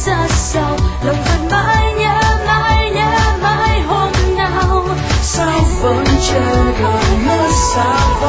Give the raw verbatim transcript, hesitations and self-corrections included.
rất sâu, lòng vẫn mãi nhớ mãi nhớ mãi hôm nào sao vẫn chờ đợi ngỡ sao